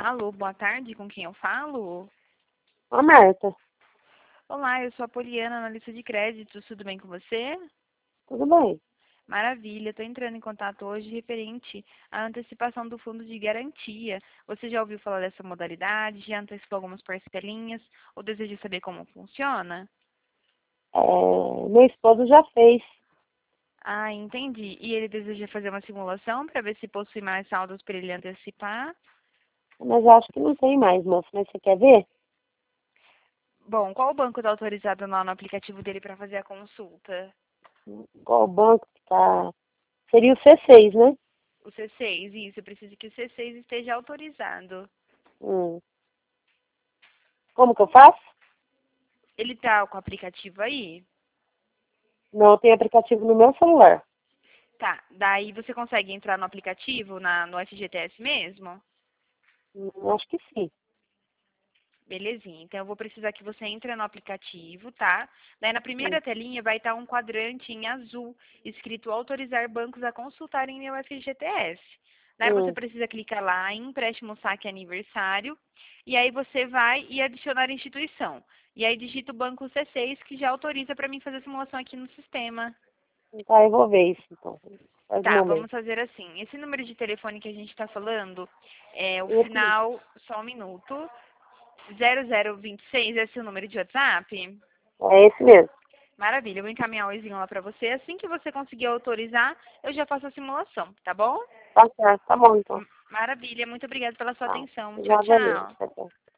Alô, boa tarde, com quem eu falo? Ô, Marta, Olá, eu sou a Poliana, analista de créditos, tudo bem com você? tudo bem? Maravilha, estou entrando em contato hoje referente à antecipação do fundo de garantia. Você já ouviu falar dessa modalidade? Já antecipou algumas parcelinhas? Ou deseja saber como funciona? Meu esposo já fez, Ah, entendi. E ele deseja fazer uma simulação para ver se possui mais saldos para ele antecipar? mas acho que não tem mais, moça. Mas você quer ver? Bom, qual o banco está autorizado lá no aplicativo dele para fazer a consulta? Qual banco que tá? Seria o C6, né? O C6, isso, eu preciso que o C6 esteja autorizado. Hum. Como que eu faço? Ele tá com o aplicativo aí? Não, tem aplicativo no meu celular. Tá, daí você consegue entrar no aplicativo, no FGTS mesmo? Acho que sim. Belezinha, então eu vou precisar que você entre no aplicativo, tá? Daí na Hum. primeira telinha vai estar um quadrante em azul, escrito autorizar bancos a consultarem meu FGTS. Daí você Hum. precisa clicar lá em empréstimo saque aniversário, e aí você vai e adicionar instituição. E aí digita o banco C6 que já autoriza para mim fazer a simulação aqui no sistema. Tá, eu vou ver isso, então. Faz um Tá, momento. vamos fazer assim. Esse número de telefone que a gente está falando é o Esse, final, só um minuto, 0026, esse é o número de WhatsApp? é esse mesmo. Maravilha, eu vou encaminhar o oizinho lá para você. Assim que você conseguir autorizar, eu já faço a simulação, tá bom? Tá certo, tá bom, então. Maravilha, muito obrigada pela sua Tá. atenção. Tchau, Obrigada, tchau. Lívia.